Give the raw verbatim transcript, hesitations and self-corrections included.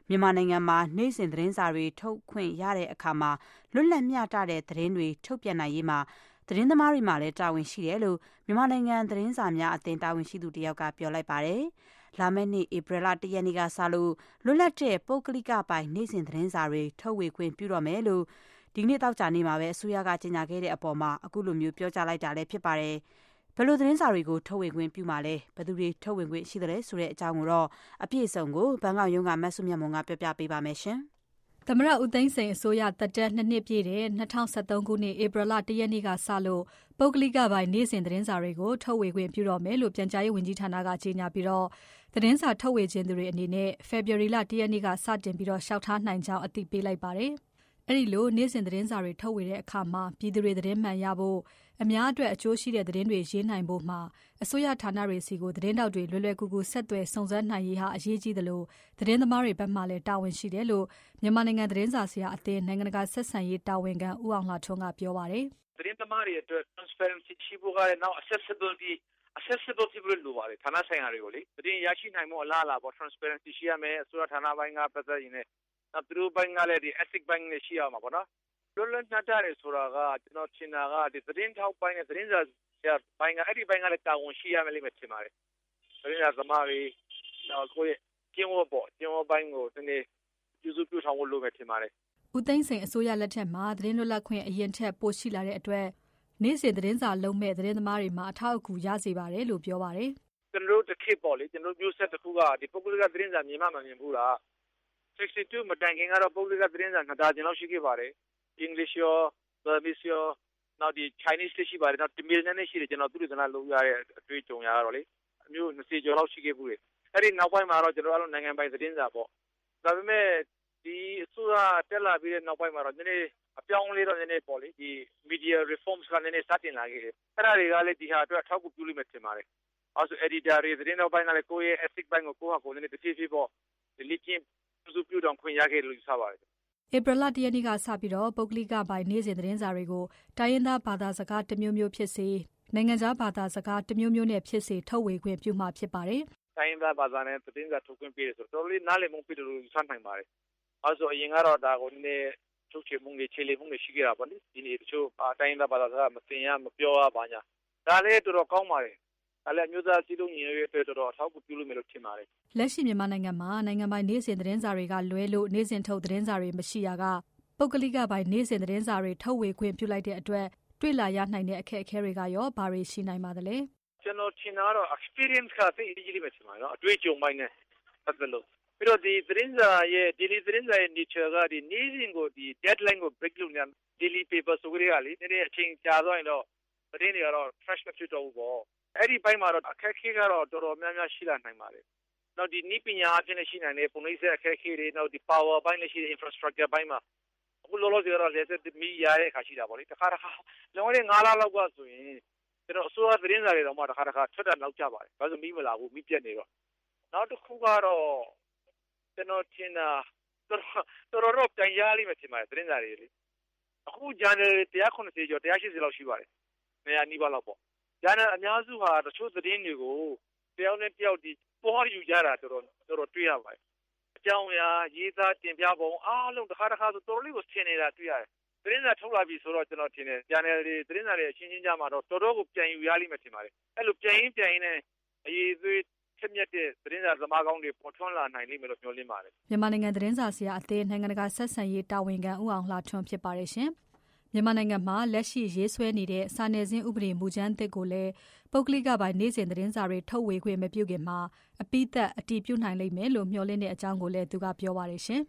မြန်မာနိုင်ငံမှာနေ့စဉ်သတင်းစာတွေထုတ်ခွင့်ရတဲ့အခါမှာလွတ်လပ်မျှတတဲ့သတင်းတွေထုတ်ပြန်နိုင်ရေးမှာသတင်းသမားတွေမှာလည်းတာဝန်ရှိတယ်လို့မြန်မာနိုင်ငံသတင်းစာများအသင်းတာဝန်ရှိသူတယောက်ကပြောလိုက်ပါတယ်။လာမယ့်နှစ်ဧပြီလတစ်ရက်နေ့ကစလို့လွတ်လပ်တဲ့ပုဂ္ဂလိကပိုင်နေ့စဉ်သတင်းစာတွေထုတ်ဝေခွင့်ပြုတော့မယ်လို့ဒီနေ့တောက်ကြနေမှာပဲအစိုးရကကြေညာခဲ့တဲ့အပေါ်မှာအခုလိုမျိုးပြောကြားလိုက်တာလည်းဖြစ်ပါတယ်။ဘယ်လိုသတင်းစာတွေကိုထုတ်ဝေခွင့်ပြုမှာလဲဘယ်သူတွေထုတ်ဝေခွင့်ရှိတယ်ဆိုတဲ့အကြောင်းကိုတော့အပြည့်အစုံကိုဘန်ကောက်ရုံးကမတ်စုမြတ်မွန်ကပြောပြပေးပါမယ်ရှင်။သမ္မတဦးသိန်းစိန်အစိုးရသက်တမ်းနှစ်နှစ်ပြည့်တဲ့၂၀၁၃ခုနှစ်ဧပြီလတစ်ရက်နေ့ကစလို့ပုဂ္ဂလိကပိုင်နေ့စဉ်သတင်းစာတွေကိုထုတ်ဝေခွင့်ပြုတော့မယ်လို့ပြန်ကြားရေးဝန်ကြီးဌာနကကြေညာပြီးတော့သတင်းစာထုတ်ဝေခြင်းသူတွေအနေနဲ့ဖေဖော်ဝါရီလတစ်ရက်နေ့ကစတင်ပြီးတော့လျှောက်ထားနိုင်ကြောင်းအသိပေးလိုက်ပါတယ်။အဲ့ဒီလိုနေ့စဉ်သတင်းစာတွေထုတ်ဝေတဲ့အခါမှာပြည်သူတွေသတင်းမှန်ရဖို့အများအတွက်အကျိုးရှိတဲ့သတင်းတွေရေးနိုင်ဖို့မှာအစိုးရဌာနတွေစီကိုသတင်းတောက်တွေလွယ်လွယ်ကူကူဆက်သွယ်စုံစမ်းနိုင်ရေးဟာအရေးကြီးသလိုသတင်းသမားတွေဘက်မှလည်းတာဝန်ရှိတယ်လို့မြန်မာနိုင်ငံသတင်းစာဆရာအသင်းနိုင်ငံတကာဆက်ဆံရေးတာဝန်ခံဦးအောင်လှထွန်းကပြောပါတယ်။သတင်းသမားတွေအတွက် transparency ရှိဖို့ကလည်းနောက် accessibility accessibility လို့လိုပါတယ်ဌာနဆိုင်ရာတွေကိုလေသတင်းရရှိနိုင်မှုအလားအလာပေါ့ transparency ရှိရမယ်အစိုးရဌာနပိုင်းကပတ်သက်ရင်လည်းနောက်သူတို့ပိုင်းကလည်းဒီ ethic ပိုင်းနဲ့ရှိရမှာပေါ့နော်လွတ်လပ်မျှတတယ်ဆိုတာကကျွန်တော်ထင်တာကဒီသတင်းထောက်ပိုင်းနဲ့သတင်းစာပိုင်းကအဲ့ဒီပိုင်းကလည်းတာဝန်ရှိရမယ်လို့ထင်ပါတယ်သတင်းစာသမားတွေနောက်ကိုယ့်ကျင်းဝတ်ပေါ့ကျင်းဝတ်ပိုင်းကိုဒီနေ့ပြုစုပြုဆောင်ဖို့လိုမယ်ထင်ပါတယ်ဦးသိန်းစိန်အစိုးရလက်ထက်မှာသတင်းလွတ်လပ်ခွင့်အရင်ထက်ပိုရှိလာတဲ့အတွက်နေ့စဉ်သတင်းစာလုံးမဲ့သတင်းသမားတွေမှာအထောက်အကူရစေပါတယ်လို့ပြောပါတယ်ကျွန်တော်တို့တစ်ခေတ်ပေါ့လေကျွန်တော်မျိုးဆက်တစ်ခုကဒီပုဂ္ဂလိကသတင်းစာမြင်မှမမြင်ဘူးလားsixty-two မတိုင်ခင်ကတော့ပုဂ္ဂလိကသတင်းစာနှစ်ဒါဇင်လောက်ရှိခဲ့ပါတယ် English ရော Burmese ရောနောက်ဒီ Chinese ရှိပါတယ်နောက် Tamil နဲ့ရှိတယ်ကျွန်တော်သူတို့ကနားလုံးရတဲ့အတွေ့အကြုံရတော့လေအမျိုး၂၀ကျော်လောက်ရှိခဲ့ဘူးလေအဲ့ဒီနောက်ပိုင်းမှာတော့ကျွန်တော်တို့နိုင်ငံပိုင်သတင်းစာပေါ့ဒါပေမဲ့ဒီအစိုးရတက်လာပြီးတဲ့နောက်ပိုင်းမှာတော့နည်းနည်းအပြောင်းလဲတော့နည်းနည်းပေါ့လေဒီ media reforms ကနည်းနည်းစတင်လာခဲ့တယ်အဲ့ဒါတွေကလည်းဒီဟာအတွက်အထောက်အကူပြုလိမ့်မယ်ထင်ပါတယ်အဲဆို editor တွေသတင်းနောက်ပိုင်းကလည်းကိုယ့်ရဲ့ ethic ဘိုင်းကိုကိုယ့်ဟာကိုယ်နည်းနည်းတစ်ဖြည်းဖြည်းပေါ့ဒီလိချင်းစုပြုတောင်ခွင့်ရခဲ့လို့ယူဆပါတယ်ဧပြီလတစ်ရက်နေ့ကစပြီးတော့ပုဂ္ဂလိကပိုင်နေ့စဉ်သတင်းစာတွေကိုတိုင်းရင်းသားဘာသာစကားတစ်မျိုးမျိုးဖြစ်စေနိုင်ငံခြားဘာသာစကားတစ်မျိုးမျိုးနဲ့ဖြစ်စေထုတ်ဝေခွင့်ပြုမှာဖြစ်ပါတယ်တိုင်းရင်းသားဘာသာနဲ့သတင်းစာထုတ်ခွင့်ပေးတယ်ဆိုတော့တော်တော်လေးနားလည်မှုပြည့်လို့ယူဆနိုင်ပါတယ်အဲဆိုအရင်ကတော့ဒါကိုနည်းနည်းချုပ်ချယ်မှုတွေခြေလှယ်မှုတွေရှိခဲ့တာပေါ့လေဒီနေ့တချို့တိုင်းရင်းသားဘာသာစကားမသင်ရမပြောရပါညာဒါလည်းတော်တော်ကောင်းပါတယ်အဲ့လည်းမျိုးသားစည်းလုံးညီညွတ်ရေးအတွက်တော်တော်အထောက်အကူပြုလို့မယ်လို့ထင်ပါတယ်လက်ရှိမြန်မာနိုင်ငံမှာနိုင်ငံပိုင်နေ့စဉ်သတင်းစာတွေကလွဲလို့နေ့စဉ်ထုတ်သတင်းစာတွေမရှိရကပုဂ္ဂလိကပိုင်နေ့စဉ်သတင်းစာတွေထုတ်ဝေခွင့်ပြုလိုက်တဲ့အတွက်တွေ့လာရနိုင်တဲ့အခက်အခဲတွေကရောဘာတွေရှိနိုင်ပါသလဲကျွန်တော်ထင်တာတော့ experience ကသိအရေးကြီးမယ်ထင်ပါတယ်နော်အတွေ့အကြုံပိုင်းနဲ့ပတ်သက်လို့ပြီးတော့ဒီသတင်းစာရဲ့ daily သတင်းစာရဲ့ nature ကဒီနေ့စဉ်ကိုဒီ deadline ကို break လုပ်နေ daily paper ဆိုကြရလေနည်းနည်းအချိန်ကြာသွားရင်တော့သတင်းတွေကတော့ fresh မဖြစ်တော့ဘူးပေါ့အဲ့ဒီပိုင်းမှာတော့အခက်အခဲကတော့တော်တော်များများရှိလာနိုင်ပါတယ်။နောက်ဒီနည်းပညာအဖြစ်နဲ့ရှိနိုင်တဲ့ပုံရိပ်ဆက်အခက်အခဲတွေနောက်ဒီ power ပိုင်းနဲ့ရှိတဲ့ infrastructure ပိုင်းမှာအခုလောလောဆယ်ကတော့လက်ဆက်မီရတဲ့အခါရှိတာပေါ့လေ။တစ်ခါတစ်ခါလောကနဲ့၅လလောက်ကဆိုရင်ကျွန်တော်အစိုးရသတင်းစာတွေတော့မှတစ်ခါတစ်ခါထွက်တာနောက်ကျပါတယ်။ဘာလို့မီးမလာဘူးမီးပြတ်နေတော့နောက်တစ်ခုကတော့ကျွန်တော်ထင်တာတော်တော်တော့ပြန်ရလိမ့်မယ်ထင်ပါတယ်သတင်းစာတွေလေ။အခုဂျန်နယ်one hundred seventyကျော်one hundred eightyလောက်ရှိပါတယ်။နေရာနီးပါးလောက်ပေါ့။ဂျန်နယ်အများစုဟာတချို့သတင်းတွေကိုတယောက်နဲ့တယောက်ဒီပေါ်ယူကြတာတော်တော်တော်တော်တွေ့ရပါတယ်အကြောင်းအရာရေးသားတင်ပြပုံအားလုံးတစ်ခါတစ်ခါဆိုတော်တော်လေးကိုဆင်နေတာတွေ့ရတယ်သတင်းစာထုတ်လာပြီဆိုတော့ကျွန်တော်ထင်တယ်ဂျန်နယ်တွေသတင်းစာတွေအချင်းချင်းကြားမှာတော့တော်တော်ကိုပြန်ယူရလိမ့်မယ်ထင်ပါတယ်အဲ့လိုပြန်ရင်းပြန်ရင်းနဲ့အရေးသွေးချက်မြက်တဲ့သတင်းစာသမားကောင်းတွေပေါ်ထွန်းလာနိုင်လိမ့်မယ်လို့ပြောလင်းပါတယ်မြန်မာနိုင်ငံသတင်းစာဆရာအသင်းနိုင်ငံတကာဆက်ဆံရေးတာဝန်ခံဦးအောင်လှထွန်းဖြစ်ပါတယ်ရှင်မြန်မာနိုင်ငံမှာလက်ရှိရေးဆွဲနေတဲ့စာနယ်ဇင်းဥပဒေမူကြမ်းသစ်ကိုလည်းပုဂ္ဂလိကပိုင်နေ့စဉ်သတင်းစာတွေထုတ်ဝေခွင့်မပြုခင်မှာအပိသက်အတည်ပြုနိုင်လိမ့်မယ်လို့မျှော်လင့်တဲ့အကြောင်းကိုလည်းသူကပြောပါတယ်ရှင်